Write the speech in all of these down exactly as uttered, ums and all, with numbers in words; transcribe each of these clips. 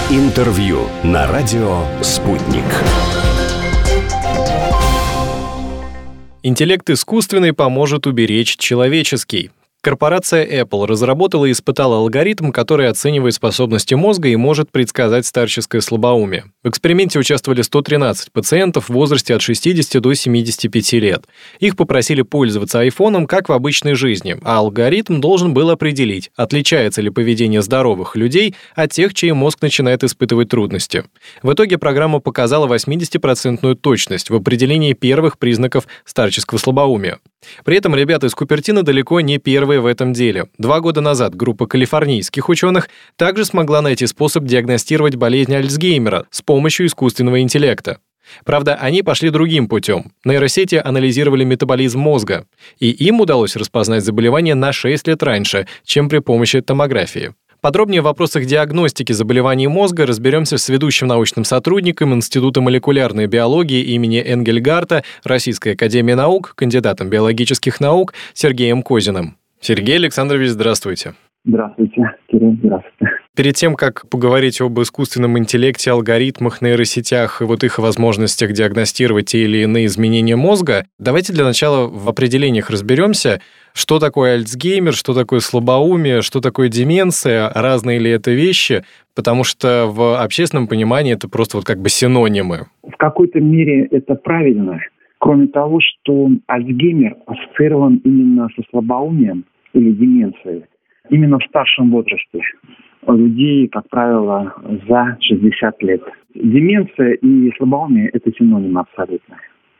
Интервью на радио «Спутник». Интеллект искусственный поможет уберечь человеческий. Корпорация Apple разработала и испытала алгоритм, который оценивает способности мозга и может предсказать старческое слабоумие. В эксперименте участвовали сто тринадцать пациентов в возрасте от шестидесяти до семидесяти пяти лет. Их попросили пользоваться айфоном, как в обычной жизни, а алгоритм должен был определить, отличается ли поведение здоровых людей от тех, чей мозг начинает испытывать трудности. В итоге программа показала восьмидесятипроцентную точность в определении первых признаков старческого слабоумия. При этом ребята из Купертино далеко не первые в этом деле. Два года назад группа калифорнийских ученых также смогла найти способ диагностировать болезнь Альцгеймера с помощью искусственного интеллекта. Правда, они пошли другим путем. Нейросети анализировали метаболизм мозга, и им удалось распознать заболевание на шесть лет раньше, чем при помощи томографии. Подробнее в вопросах диагностики заболеваний мозга разберемся с ведущим научным сотрудником Института молекулярной биологии имени Энгельгарта Российской академии наук, кандидатом биологических наук Сергеем Козиным. Сергей Александрович, здравствуйте. Здравствуйте, Кирилл, здравствуйте. Перед тем, как поговорить об искусственном интеллекте, алгоритмах, нейросетях и вот их возможностях диагностировать те или иные изменения мозга, давайте для начала в определениях разберемся, что такое Альцгеймер, что такое слабоумие, что такое деменция, разные ли это вещи, потому что в общественном понимании это просто вот как бы синонимы. В какой-то мере это правильно, кроме того, что Альцгеймер ассоциирован именно со слабоумием или деменцией, именно в старшем возрасте. У людей, как правило, за шестьдесят лет. Деменция и слабоумие – это синонимы абсолютно.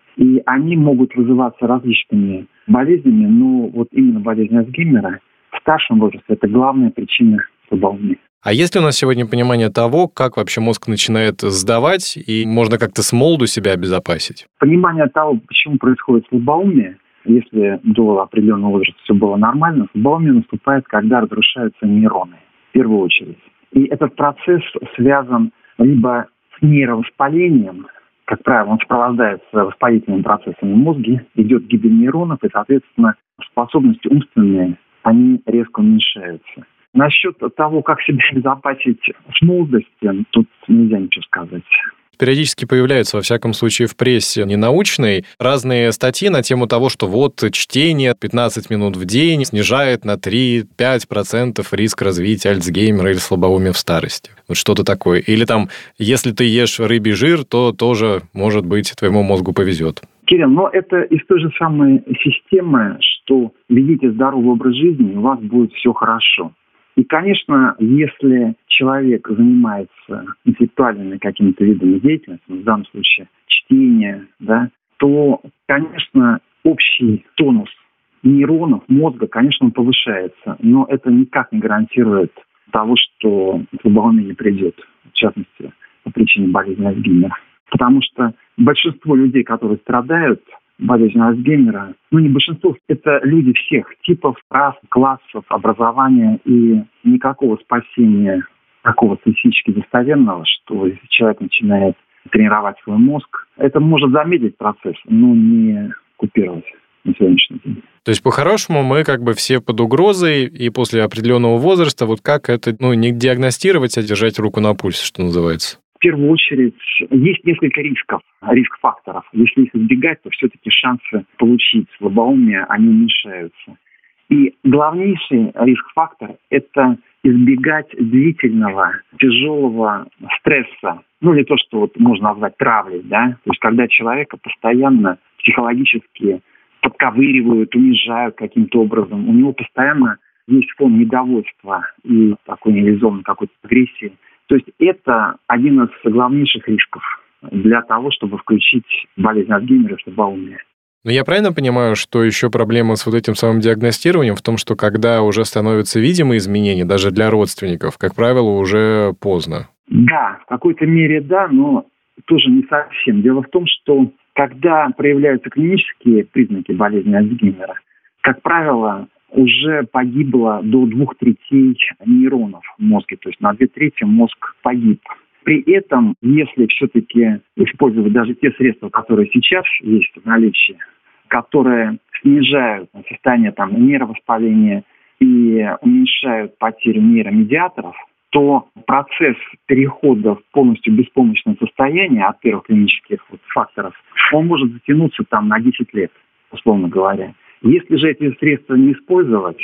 И они могут вызываться различными болезнями, но вот именно болезнь Альцгеймера в старшем возрасте – это главная причина слабоумия. А есть ли у нас сегодня понимание того, как вообще мозг начинает сдавать, и можно как-то с молоду себя обезопасить? Понимание того, почему происходит слабоумие, если до определенного возраста все было нормально, слабоумие наступает, когда разрушаются нейроны, в первую очередь. И этот процесс связан либо с нейровоспалением, как правило, он сопровождается воспалительными процессами в мозге, идет гибель нейронов, и, соответственно, способности умственные, они резко уменьшаются. Насчет того, как себя обезопасить с молодости, тут нельзя ничего сказать. Периодически появляются, во всяком случае, в прессе ненаучной разные статьи на тему того, что вот чтение пятнадцать минут в день снижает на три-пять процентов риск развития Альцгеймера или слабоумия в старости. Вот что-то такое. Или там, если ты ешь рыбий жир, то тоже, может быть, твоему мозгу повезет. Кирилл, но это из той же самой системы, что ведите здоровый образ жизни, у вас будет все хорошо. И, конечно, если человек занимается интеллектуальными какими-то видами деятельности, в данном случае чтение, да, то, конечно, общий тонус нейронов мозга, конечно, он повышается, но это никак не гарантирует того, что слабоумие не придет, в частности, по причине болезни Альцгеймера. Потому что большинство людей, которые страдают болезнью Альцгеймера, ну не большинство, это люди всех типов, рас, классов, образования, и никакого спасения такого статистически достоверного, что если человек начинает тренировать свой мозг, это может замедлить процесс, но не купировать на сегодняшний день. То есть, по-хорошему, мы как бы все под угрозой, и после определенного возраста, вот как это, ну, не диагностировать, а держать руку на пульсе, что называется? В первую очередь, есть несколько рисков, риск-факторов. Если их избегать, то все-таки шансы получить слабоумие, они уменьшаются. И главнейший риск-фактор – это избегать длительного, тяжелого стресса. Ну, или то, что вот можно назвать травлей, да? То есть, когда человека постоянно психологически подковыривают, унижают каким-то образом, у него постоянно есть фон недовольства и такой нереализованной какой-то агрессии. То есть это один из главнейших рисков для того, чтобы включить болезнь Альцгеймера в слабоумие. Но я правильно понимаю, что еще проблема с вот этим самым диагностированием в том, что когда уже становятся видимые изменения, даже для родственников, как правило, уже поздно? Да, в какой-то мере да, но тоже не совсем. Дело в том, что когда проявляются клинические признаки болезни Альцгеймера, как правило, уже погибло до двух третей нейронов в мозге, то есть на две трети мозг погиб. При этом, если все-таки использовать даже те средства, которые сейчас есть в наличии, которые снижают состояние там, нейровоспаления и уменьшают потерю нейромедиаторов, то процесс перехода в полностью беспомощное состояние от первых клинических вот факторов, он может затянуться там на десять лет, условно говоря. Если же эти средства не использовать,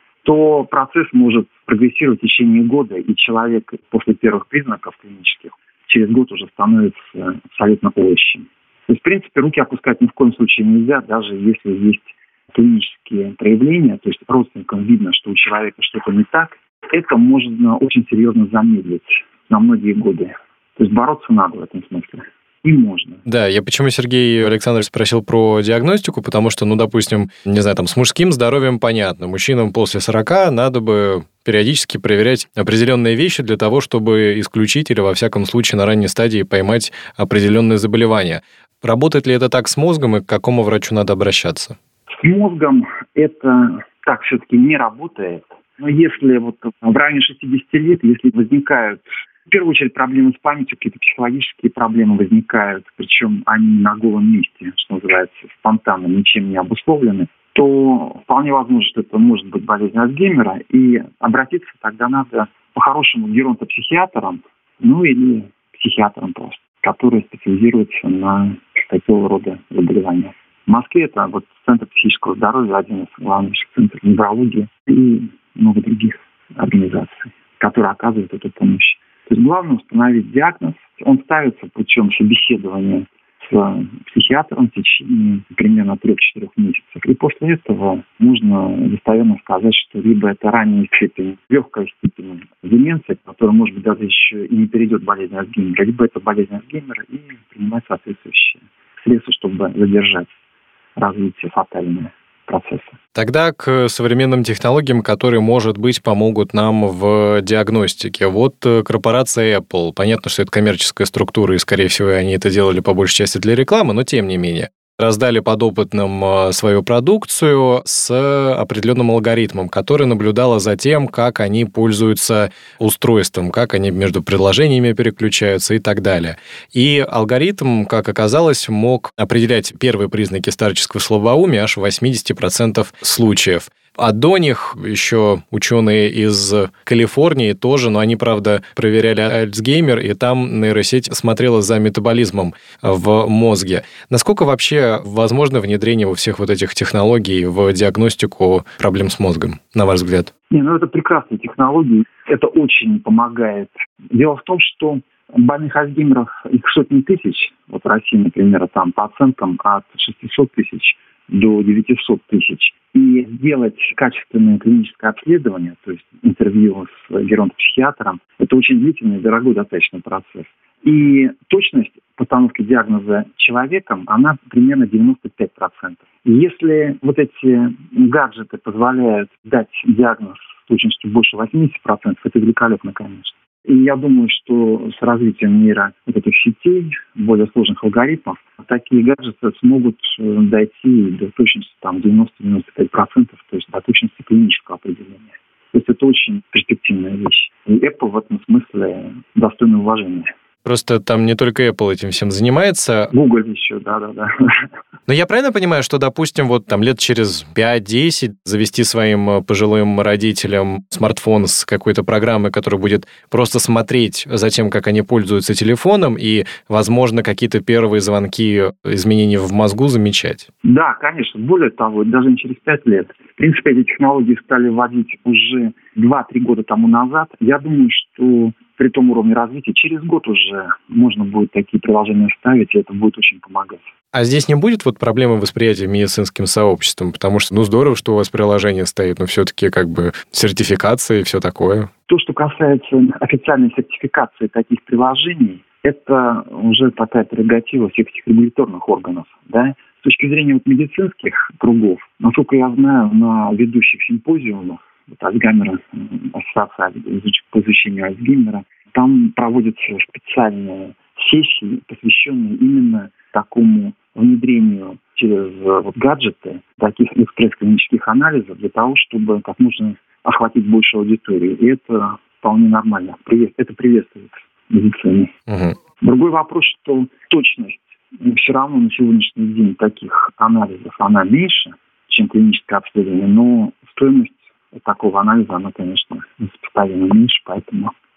то процесс может прогрессировать в течение года, и человек после первых признаков клинических через год уже становится абсолютно овощем. То есть, в принципе, руки опускать ни в коем случае нельзя, даже если есть клинические проявления, то есть родственникам видно, что у человека что-то не так, это можно очень серьезно замедлить на многие годы. То есть бороться надо в этом смысле. И можно. Да, я почему Сергей Александрович спросил про диагностику, потому что, ну, допустим, не знаю, там, с мужским здоровьем понятно. Мужчинам после сорока надо бы периодически проверять определенные вещи для того, чтобы исключить или, во всяком случае, на ранней стадии поймать определенные заболевания. Работает ли это так с мозгом и к какому врачу надо обращаться? С мозгом это так все-таки не работает. Но если вот в районе шестидесяти лет, если возникают в первую очередь проблемы с памятью, какие-то психологические проблемы возникают, причем они на голом месте, что называется, спонтанно, ничем не обусловлены, то вполне возможно, что это может быть болезнь Альцгеймера, и обратиться тогда надо по-хорошему к геронтопсихиатрам, ну или психиатрам просто, которые специализируются на такого рода заболевания. В Москве это вот Центр психического здоровья, один из главных центров неврологии и много других организаций, которые оказывают эту помощь. То есть главное установить диагноз. Он ставится путем собеседования с психиатром в течение примерно трех-четырех месяцев. И после этого можно достоверно сказать, что либо это ранняя степень, легкая степень деменции, которая, может быть, даже еще и не перейдет в болезнь Альцгеймера, либо это болезнь Альцгеймера, и принимать соответствующие средства, чтобы задержать развитие фатального процесса. Тогда к современным технологиям, которые, может быть, помогут нам в диагностике. Вот корпорация Apple. Понятно, что это коммерческая структура, и, скорее всего, они это делали по большей части для рекламы, но тем не менее. Раздали подопытным свою продукцию с определенным алгоритмом, который наблюдал за тем, как они пользуются устройством, как они между приложениями переключаются и так далее. И алгоритм, как оказалось, мог определять первые признаки старческого слабоумия аж в восемьдесят процентов случаев. А до них еще ученые из Калифорнии тоже, но они, правда, проверяли Альцгеймер, и там нейросеть смотрела за метаболизмом в мозге. Насколько вообще возможно внедрение во всех вот этих технологий в диагностику проблем с мозгом, на ваш взгляд? Не, ну это прекрасные технологии, это очень помогает. Дело в том, что больных Альцгеймеров их сотни тысяч, вот в России, например, там по оценкам от шестисот тысяч до девятисот тысяч. И сделать качественное клиническое обследование, то есть интервью с геронтопсихиатром, это очень длительный и дорогой достаточно процесс. И точность постановки диагноза человеком, она примерно девяносто пять процентов. И если вот эти гаджеты позволяют дать диагноз с точностью больше восемьдесят процентов, это великолепно, конечно. И я думаю, что с развитием мира вот этих сетей, более сложных алгоритмов, такие гаджеты смогут дойти до точности там, девяносто-девяносто пять процентов, то есть до точности клинического определения. То есть это очень перспективная вещь. И Apple в этом смысле достойна уважения. Просто там не только Apple этим всем занимается. Google еще, да-да-да. Но я правильно понимаю, что, допустим, вот там лет через пять-десять завести своим пожилым родителям смартфон с какой-то программой, которая будет просто смотреть за тем, как они пользуются телефоном, и, возможно, какие-то первые звонки изменений в мозгу замечать? Да, конечно. Более того, даже не через пять лет. В принципе, эти технологии стали вводить уже два-три года тому назад. Я думаю, что при том уровне развития через год уже можно будет такие приложения ставить, и это будет очень помогать. А здесь не будет вот проблемы восприятия медицинским сообществом? Потому что, ну, здорово, что у вас приложение стоит, но все-таки как бы сертификация и все такое. То, что касается официальной сертификации таких приложений, это уже такая прерогатива всех этих регуляторных органов, да. С точки зрения вот медицинских кругов, насколько я знаю, на ведущих симпозиумах вот, Альцгеймера, ассоциация по изучению Альцгеймера, там проводятся специальные сессии, посвященные именно такому внедрению через вот, гаджеты таких экспресс-клинических анализов для того, чтобы как можно охватить больше аудитории. И это вполне нормально. Это приветствуется в медицине. Угу. Другой вопрос, что точность все равно на сегодняшний день таких анализов, она меньше, чем клиническое обследование, но стоимость такого анализа, она, конечно, сопоставимо меньше, поэтому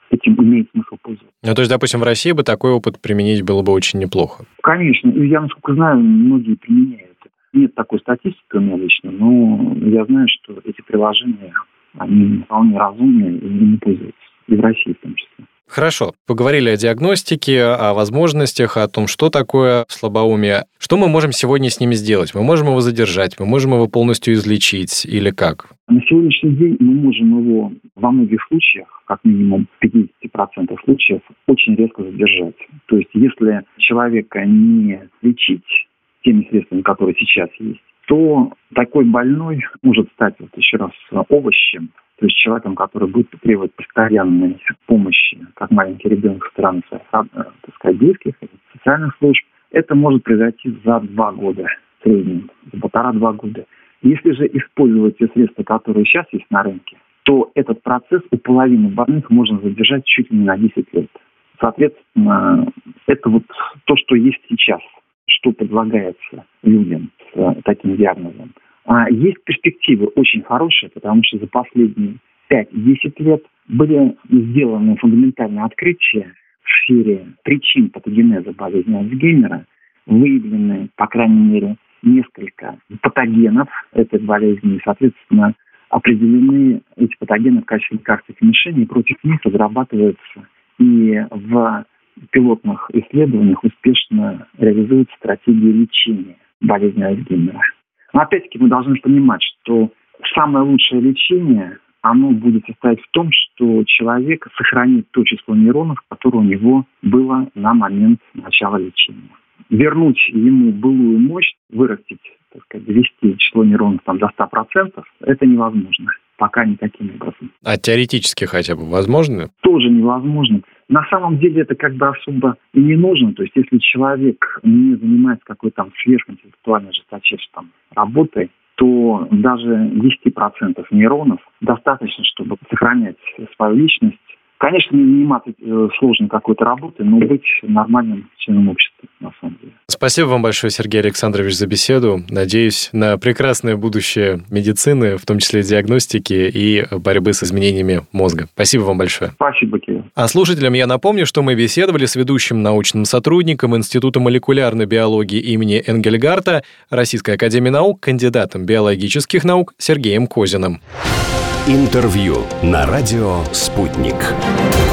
этим имеет смысл пользоваться. Ну, то есть, допустим, в России бы такой опыт применить было бы очень неплохо. Конечно. И я, насколько знаю, многие применяют. Нет такой статистики у меня лично, но я знаю, что эти приложения, они вполне разумные и ими пользуются. И в России в том числе. Хорошо. Поговорили о диагностике, о возможностях, о том, что такое слабоумие. Что мы можем сегодня с ними сделать? Мы можем его задержать, мы можем его полностью излечить или как? На сегодняшний день мы можем его во многих случаях, как минимум в пятьдесят процентов случаев, очень резко задержать. То есть если человека не лечить теми средствами, которые сейчас есть, то такой больной может стать, вот еще раз, овощем, то есть человеком, который будет требовать постоянной помощи, как маленький ребенок со стороны своих, так сказать, близких, социальных служб. Это может произойти за два года в среднем, за полтора-два года. Если же использовать те средства, которые сейчас есть на рынке, то этот процесс у половины больных можно задержать чуть ли не на десять лет. Соответственно, это вот то, что есть сейчас, что предлагается людям с таким диагнозом. А есть перспективы очень хорошие, потому что за последние пять-десять лет были сделаны фундаментальные открытия в сфере причин патогенеза болезни Альцгеймера, выявлены, по крайней мере, несколько патогенов этой болезни, и, соответственно, определены эти патогены в качестве лекарственных мишеней, и против них разрабатываются и в пилотных исследованиях успешно реализуются стратегии лечения болезни Альцгеймера. Но опять-таки мы должны понимать, что самое лучшее лечение, оно будет состоять в том, что человек сохранит то число нейронов, которое у него было на момент начала лечения. Вернуть ему былую мощь, вырастить, так сказать, довести число нейронов там, до ста процентов, это невозможно. Пока никаким образом. А теоретически хотя бы возможно? Тоже невозможно. На самом деле это как бы особо и не нужно. То есть если человек не занимается какой-то там сверхинтеллектуальной жесточайшей там работой, то даже десять процентов нейронов достаточно, чтобы сохранять свою личность. Конечно, не заниматься сложной какой-то работой, но быть нормальным членом общества, на самом деле. Спасибо вам большое, Сергей Александрович, за беседу. Надеюсь на прекрасное будущее медицины, в том числе диагностики и борьбы с изменениями мозга. Спасибо вам большое. Спасибо, Кирилл. А слушателям я напомню, что мы беседовали с ведущим научным сотрудником Института молекулярной биологии имени Энгельгарта Российской академии наук, кандидатом биологических наук Сергеем Козиным. Интервью на радио «Спутник».